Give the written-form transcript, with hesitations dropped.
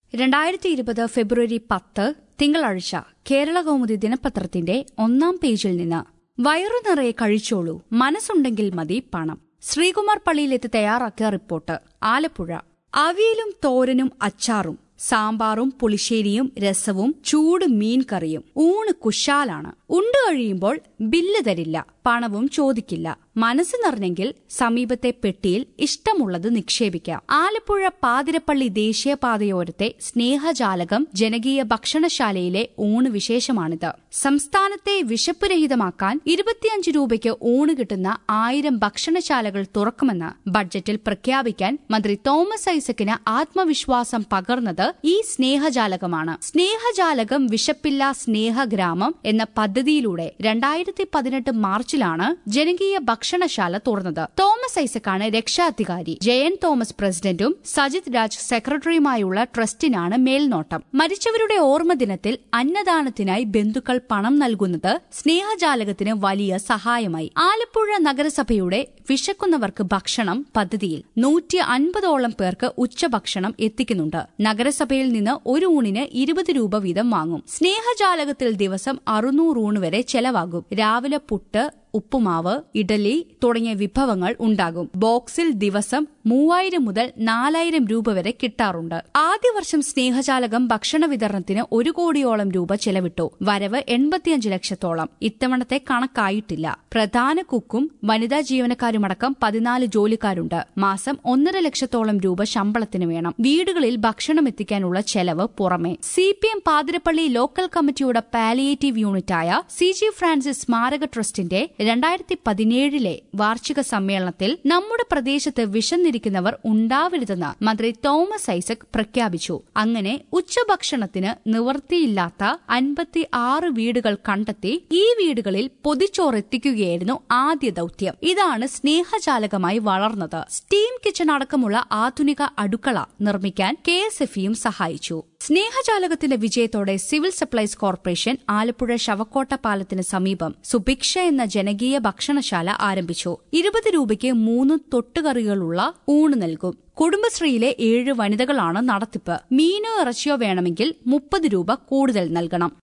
2020 ഫെബ്രുവരി 10 തിങ്കളാഴ്ച കേരളകൗമുദി ദിനപത്രത്തിന്റെ 1-ാം പേജിൽ നിന്ന് വയറു നിറയെ കഴിച്ചോളൂ, മനസ്സുണ്ടെങ്കിൽ മതി പണം. ശ്രീകുമാർ പള്ളിയിലെത്തി തയ്യാറാക്കിയ റിപ്പോർട്ട്. ആലപ്പുഴ. അവിയലും തോരനും അച്ചാറും സാമ്പാറും പുളിശ്ശേരിയും രസവും ചൂട് മീൻ കറിയും ഊണ് കുശാലാണ്. ഉണ്ടു കഴിയുമ്പോൾ ബില്ല് തരില്ല, പണവും ചോദിക്കില്ല. മനസ്സ് നിറഞ്ഞെങ്കിൽ സമീപത്തെ പെട്ടിയിൽ ഇഷ്ടമുള്ളത് നിക്ഷേപിക്കാം. ആലപ്പുഴ പാതിരപ്പള്ളി ദേശീയപാതയോരത്തെ സ്നേഹജാലകം ജനകീയ ഭക്ഷണശാലയിലെ ഊണ് വിശേഷമാണിത്. സംസ്ഥാനത്തെ വിശപ്പുരഹിതമാക്കാൻ 25 രൂപയ്ക്ക് ഊണ് കിട്ടുന്ന 1000 ഭക്ഷണശാലകൾ തുറക്കുമെന്ന് ബഡ്ജറ്റിൽ പ്രഖ്യാപിക്കാൻ മന്ത്രി തോമസ് ഐസക്കിന് ആത്മവിശ്വാസം പകർന്നത് ഈ സ്നേഹജാലകമാണ്. സ്നേഹജാലകം വിശപ്പില്ല സ്നേഹഗ്രാമം എന്ന പദ്ധതിയിലൂടെ 2018 മാർച്ചിലാണ് ജനകീയ ഭക്ഷണശാല തുറന്നത്. തോമസ് ഐസക്കാണ് രക്ഷാധികാരി. ജയൻ തോമസ് പ്രസിഡന്റും സജിത് രാജ് സെക്രട്ടറിയുമായുള്ള ട്രസ്റ്റിനാണ് മേൽനോട്ടം. മരിച്ചവരുടെ ഓർമ്മദിനത്തിൽ അന്നദാനത്തിനായി ബന്ധുക്കൾ പണം നൽകുന്നത് സ്നേഹജാലകത്തിന് വലിയ സഹായമായി. ആലപ്പുഴ നഗരസഭയുടെ വിശക്കുന്നവർക്ക് ഭക്ഷണം പദ്ധതിയിൽ 150ഓളം പേർക്ക് ഉച്ചഭക്ഷണം എത്തിക്കുന്നുണ്ട്. നഗരസഭയിൽ നിന്ന് ഒരു ഊണിന് 20 രൂപ വീതം വാങ്ങും. സ്നേഹജാലകത്തിൽ ദിവസം 600 ഊണ് വരെ ചെലവാകും. രാവിലെ പുട്ട്, ഉപ്പുമാവ്, ഇഡലി തുടങ്ങിയ വിഭവങ്ങൾ ഉണ്ടാകും. ബോക്സിൽ ദിവസം 3000 മുതൽ 4000 രൂപ വരെ കിട്ടാറുണ്ട്. ആദ്യ വർഷം സ്നേഹജാലകം ഭക്ഷണ വിതരണത്തിന് 1 കോടിയോളം രൂപ ചെലവിട്ടു. വരവ് 85 ലക്ഷത്തോളം. ഇത്തവണത്തെ കണക്കായിട്ടില്ല. പ്രധാന കുക്കും വനിതാ ജീവനക്കാരുമടക്കം 14 ജോലിക്കാരുണ്ട്. മാസം 1.5 ലക്ഷത്തോളം രൂപ ശമ്പളത്തിന് വേണം. വീടുകളിൽ ഭക്ഷണം എത്തിക്കാനുള്ള ചെലവ് പുറമെ. CPM പാതിരപ്പള്ളി ലോക്കൽ കമ്മിറ്റിയുടെ പാലിയേറ്റീവ് യൂണിറ്റായ CG ഫ്രാൻസിസ് സ്മാരക ട്രസ്റ്റിന്റെ 2017 വാർഷിക സമ്മേളനത്തിൽ നമ്മുടെ പ്രദേശത്ത് വിശന്നിരിക്കുന്നവർ ഉണ്ടാവരുതെന്ന് മന്ത്രി തോമസ് ഐസക് പ്രഖ്യാപിച്ചു. അങ്ങനെ ഉച്ചഭക്ഷണത്തിന് നിവൃത്തിയില്ലാത്ത 56 വീടുകൾ കണ്ടെത്തി ഈ വീടുകളിൽ പൊതിച്ചോറെത്തിക്കുകയായിരുന്നു ആദ്യ ദൌത്യം. ഇതാണ് സ്നേഹജാലകമായി വളർന്നത്. സ്റ്റീം കിച്ചൺ അടക്കമുള്ള ആധുനിക അടുക്കള നിർമ്മിക്കാൻ KSFEയും സഹായിച്ചു. സ്നേഹജാലകത്തിന്റെ വിജയത്തോടെ civil supplies corporation Alappuzha Shavakkotta പാലത്തിന് സമീപം സുഭിക്ഷ എന്ന ജനകീയ ഭക്ഷണശാല ആരംഭിച്ചു. 20 രൂപയ്ക്ക് 3 തൊട്ടുകറികളുള്ള ഊണ് നൽകും. കുടുംബശ്രീയിലെ 7 വനിതകളാണ് നടത്തിപ്പ്. മീനോ ഇറച്ചിയോ വേണമെങ്കിൽ 30 രൂപ കൂടുതൽ നൽകണം.